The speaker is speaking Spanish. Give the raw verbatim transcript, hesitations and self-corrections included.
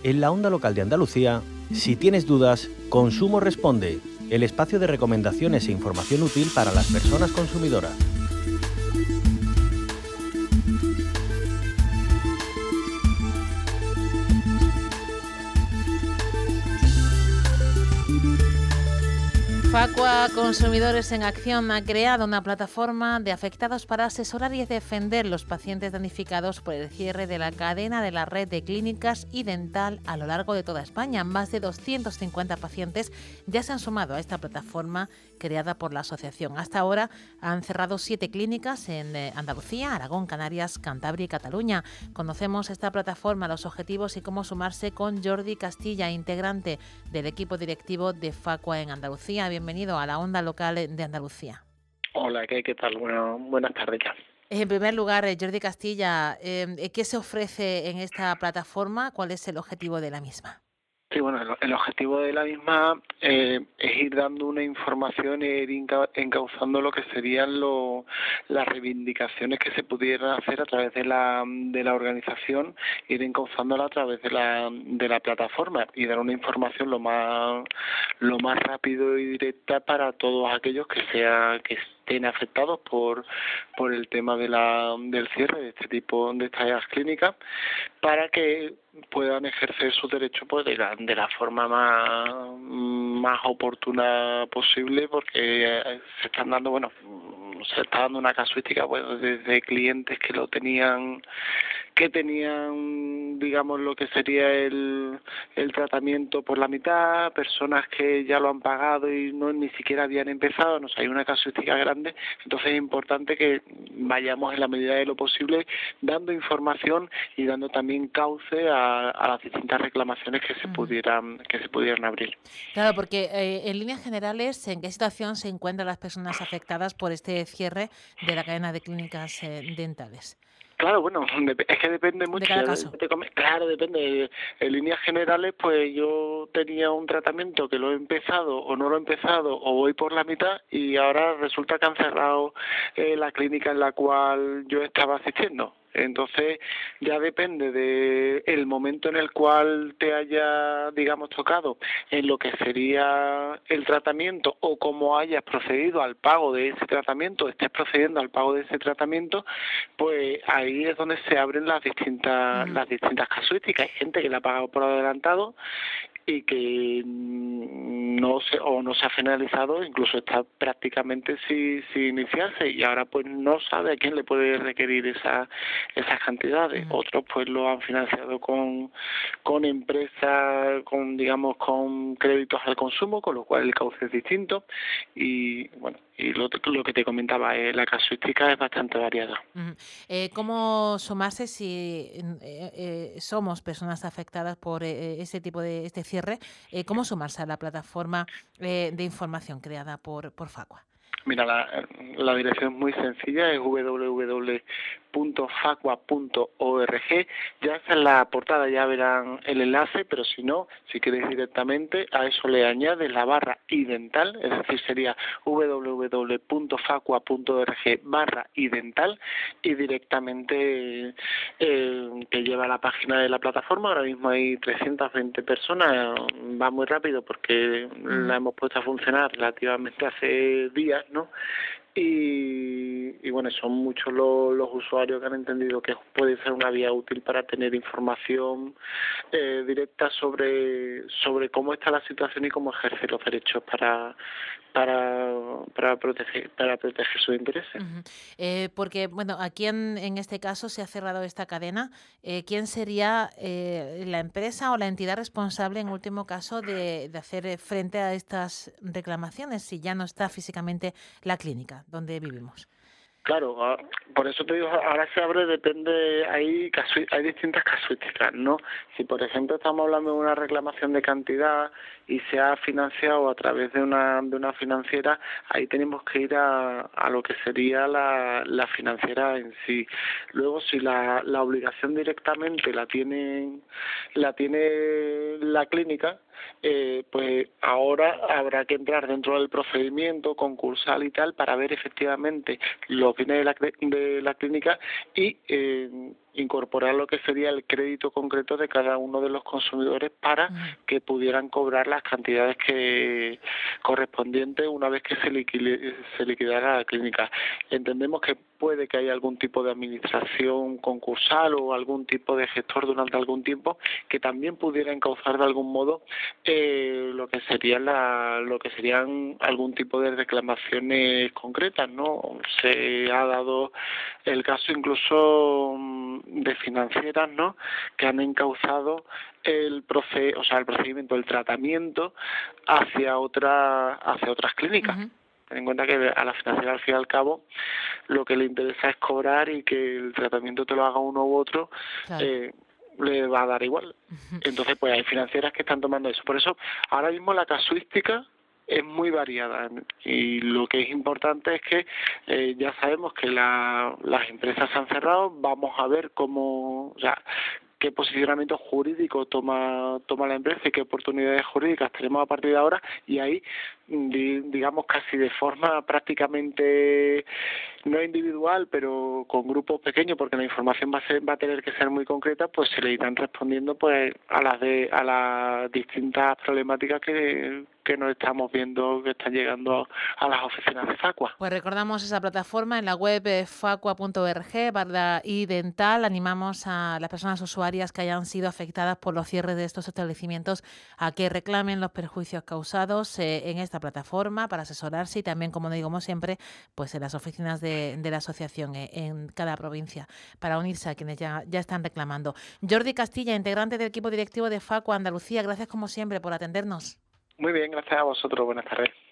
En la Onda Local de Andalucía, si tienes dudas, Consumo Responde, el espacio de recomendaciones e información útil para las personas consumidoras. Facua Consumidores en Acción ha creado una plataforma de afectados para asesorar y defender los pacientes damnificados por el cierre de la cadena de la red de clínicas y dental a lo largo de toda España. Más de doscientos cincuenta pacientes ya se han sumado a esta plataforma creada por la asociación. Hasta ahora han cerrado siete clínicas en Andalucía, Aragón, Canarias, Cantabria y Cataluña. Conocemos esta plataforma, los objetivos y cómo sumarse con Jordi Castilla, integrante del equipo directivo de Facua en Andalucía. Bienvenido a la Onda Local de Andalucía. Hola, ¿qué, qué tal? Bueno, buenas tardes ya. En primer lugar, Jordi Castilla, eh, ¿qué se ofrece en esta plataforma? ¿Cuál es el objetivo de la misma? Sí, bueno, el, el objetivo de la misma eh, es ir dando una información e ir inca, encauzando lo que serían lo, las reivindicaciones que se pudieran hacer a través de la de la organización, ir encauzándola a través de la de la plataforma y dar una información lo más lo más rápido y directa para todos aquellos que sea que estén afectados por por el tema de la del cierre de este tipo de estas clínicas, para que puedan ejercer su derecho pues de la, de la forma más más oportuna posible, porque se están dando, bueno, se está dando una casuística, bueno, desde clientes que lo tenían que tenían, digamos, lo que sería el, el tratamiento por la mitad, personas que ya lo han pagado y no ni siquiera habían empezado, no sé, hay una casuística grande. Entonces es importante que vayamos en la medida de lo posible dando información y dando también cauce a, a las distintas reclamaciones que se pudieran que se pudieran abrir. Claro, porque eh, en líneas generales, ¿en qué situación se encuentran las personas afectadas por este cierre de la cadena de clínicas eh, dentales? Claro, bueno, es que depende mucho. De cada caso. Claro, depende. En líneas generales, pues yo tenía un tratamiento que lo he empezado o no lo he empezado o voy por la mitad y ahora resulta que han cerrado eh, la clínica en la cual yo estaba asistiendo. Entonces ya depende de el momento en el cual te haya, digamos, tocado en lo que sería el tratamiento o cómo hayas procedido al pago de ese tratamiento, estés procediendo al pago de ese tratamiento, pues ahí es donde se abren las distintas uh-huh. las distintas casuísticas. Hay gente que la ha pagado por adelantado y que no se o no se ha finalizado, incluso está prácticamente sin, sin iniciarse y ahora pues no sabe a quién le puede requerir esa esas cantidades. Uh-huh. Otros pues lo han financiado con con empresas, con digamos con créditos al consumo, con lo cual el cauce es distinto y bueno, y lo, lo que te comentaba, eh, la casuística es bastante variada. Uh-huh. Eh, ¿Cómo sumarse si eh, eh, somos personas afectadas por eh, ese tipo de este cierre? Eh, ¿Cómo sumarse a la plataforma eh, de información creada por, por Facua? Mira, la, la dirección es muy sencilla, es doble u doble u doble u punto facua punto org. Ya en la portada ya verán el enlace, pero si no, si queréis directamente, a eso le añades la barra idental, es decir, sería doble u doble u doble u punto facua punto org barra idental y directamente eh, te lleva a la página de la plataforma. Ahora mismo hay trescientas veinte personas, va muy rápido porque mm. la hemos puesto a funcionar relativamente hace días, ¿no? Y, y bueno, son muchos los, los usuarios que han entendido que puede ser una vía útil para tener información eh, directa sobre sobre cómo está la situación y cómo ejercer los derechos para para para proteger para proteger sus intereses. Uh-huh. Eh, porque bueno, aquí en, en este caso se ha cerrado esta cadena. Eh, ¿Quién sería eh, la empresa o la entidad responsable en último caso de, de hacer frente a estas reclamaciones si ya no está físicamente la clínica donde vivimos? Claro, por eso te digo, ahora se abre, depende, hay casu, hay distintas casuísticas, ¿no? Si por ejemplo estamos hablando de una reclamación de cantidad y se ha financiado a través de una de una financiera, ahí tenemos que ir a, a lo que sería la, la financiera en sí. Luego, si la, la obligación directamente la tiene la tiene la clínica, eh, pues ahora habrá que entrar dentro del procedimiento concursal y tal para ver efectivamente los bienes de la, de la clínica y eh, incorporar lo que sería el crédito concreto de cada uno de los consumidores para que pudieran cobrar las cantidades que correspondientes una vez que se, liquide, se liquidara la clínica. Entendemos que puede que haya algún tipo de administración concursal o algún tipo de gestor durante algún tiempo que también pudiera encauzar de algún modo eh, lo que serían la, lo que serían algún tipo de reclamaciones concretas, ¿no? Se ha dado el caso incluso de financieras, ¿no?, que han encauzado el proce o sea, el procedimiento, el tratamiento hacia otra hacia otras clínicas. Uh-huh. Ten en cuenta que a la financiera, al fin y al cabo, lo que le interesa es cobrar y que el tratamiento te lo haga uno u otro, claro. eh, le va a dar igual. Uh-huh. Entonces, pues hay financieras que están tomando eso. Por eso, ahora mismo la casuística es muy variada y lo que es importante es que eh, ya sabemos que la, las empresas se han cerrado, vamos a ver cómo, o sea, qué posicionamiento jurídico toma toma la empresa y qué oportunidades jurídicas tenemos a partir de ahora, y ahí, digamos, casi de forma prácticamente no individual, pero con grupos pequeños, porque la información va a ser, va a tener que ser muy concreta, pues se le irán respondiendo pues a las de a las distintas problemáticas que, que nos estamos viendo que están llegando a las oficinas de Facua. Pues recordamos esa plataforma en la web facua punto org barra idental. Animamos a las personas usuarias que hayan sido afectadas por los cierres de estos establecimientos a que reclamen los perjuicios causados eh, en esta plataforma para asesorarse y también, como digamos siempre, pues en las oficinas de, de la asociación eh, en cada provincia para unirse a quienes ya, ya están reclamando. Jordi Castilla, integrante del equipo directivo de Facua Andalucía, gracias como siempre por atendernos. Muy bien, gracias a vosotros. Buenas tardes.